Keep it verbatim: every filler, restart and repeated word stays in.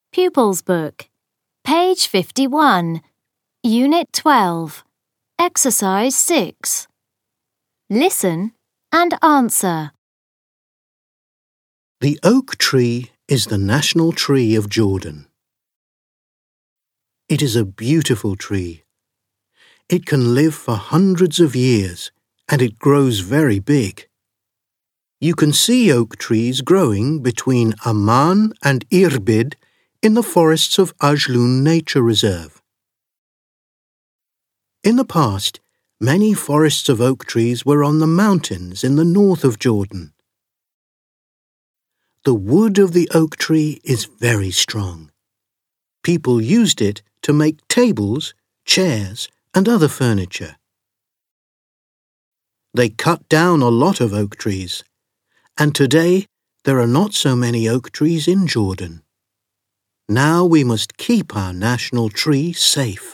Pupils Book, page fifty-one, Unit twelve, Exercise six. Listen and answer. The oak tree is the national tree of Jordan. It is a beautiful tree. It can live for hundreds of years and it grows very big. You can see oak trees growing between Amman and Irbid in the forests of Ajloon Nature Reserve. In the past, many forests of oak trees were on the mountains in the north of Jordan. The wood of the oak tree is very strong. People used it to make tables, chairs, and other furniture. They cut down a lot of oak trees, and today there are not so many oak trees in Jordan. Now we must keep our national tree safe.